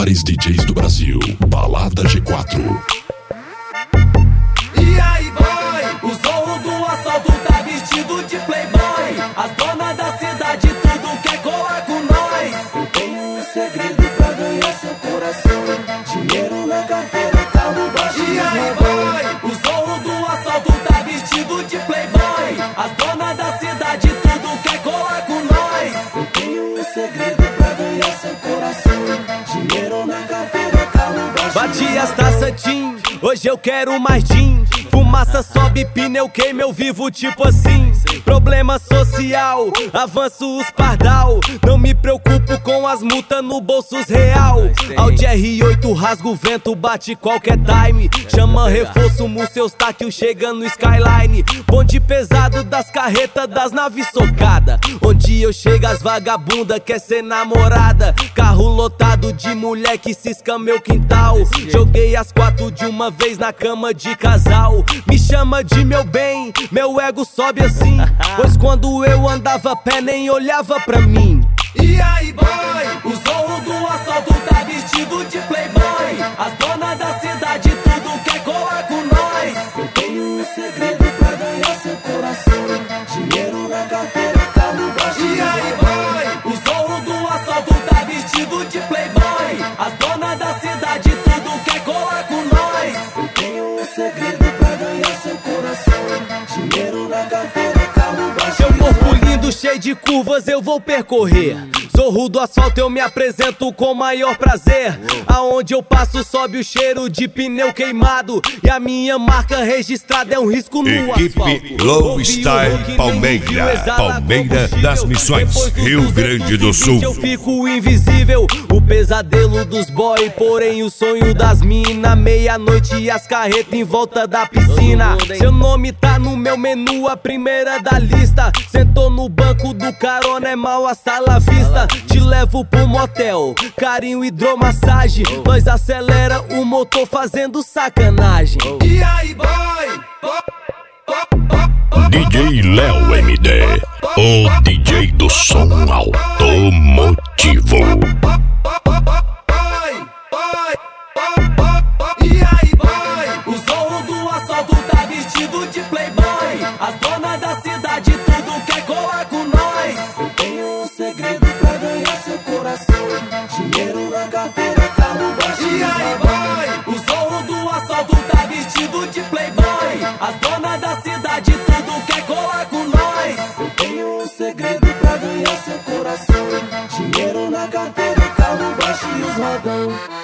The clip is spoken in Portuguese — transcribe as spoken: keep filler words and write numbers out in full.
maiores D Js do Brasil. Balada G quatro. E aí, boy? O zorro do assalto tá vestido de playboy. As donas da cidade tudo quer colar com nós. Eu tenho um segredo pra ganhar seu coração: dinheiro na carteira, carro baixo. E aí, boy? O zorro do assalto tá vestido de playboy. As donas da cidade tudo quer colar com nós. Eu tenho um segredo pra ganhar seu coração: dinheiro na carteira, carro baixo. Bati as taças Tim, hoje eu quero mais Gin. Fumaça sobe, pneu queima, eu vivo tipo assim. Problema social, avanço os pardal. Não me preocupo com as multas no bolsos real. Audi R oito rasga o vento, bate qualquer time. Chama reforço, seus táquio chega no Skyline. Bonde pesado das carretas, das naves socada. Onde eu chego as vagabunda quer ser namorada. Carro lotado de mulher que cisca meu quintal. Joguei as quatro de uma vez na cama de casal. Me chama de meu bem, meu ego sobe assim. Pois quando eu andava a pé nem olhava pra mim. E aí, boy? O zorro do assalto tá vestido de playboy. As donas da cidade tudo quer colar com nós. Eu tenho um segredo pra ganhar seu coração: dinheiro na carteira, carro baixo. E aí, boy? O zorro do assalto tá vestido de playboy. As donas da cidade tudo quer colar com nós. Eu tenho um segredo pra ganhar seu coração: dinheiro na carteira, carro baixo. Seu corpo lindo, cheio de curvas, eu vou percorrer. Zorro do asfalto, eu me apresento com maior prazer. Aonde eu passo sobe o cheiro de pneu queimado. E a minha marca registrada é um risco no asfalto. Equipe Low Style Palmeira, Palmeira das Missões, Rio Grande do Sul. Eu fico invisível, o pesadelo dos boy, porém o sonho das mina. Meia-noite e as carretas em volta da piscina. Seu nome tá no meu menu, a primeira da lista. Sentou no banco do carona, é mal a sala vista. Te levo pro motel, carinho, hidromassagem. Nós acelera o motor fazendo sacanagem. E aí, boy? D J Léo M D, o D J do som automotivo. E aí, boy? O zorro do assalto tá vestido de playboy. As donas da cidade tudo quer colar com nós. Eu tenho um segredo pra ganhar seu coração: dinheiro na carteira, carro baixo. E aí, boy? O zorro do assalto tá vestido de playboy. As donas da cidade tudo quer colar com nós. Eu tenho um segredo pra ganhar seu coração: dinheiro na carteira, carro baixo e os rodão.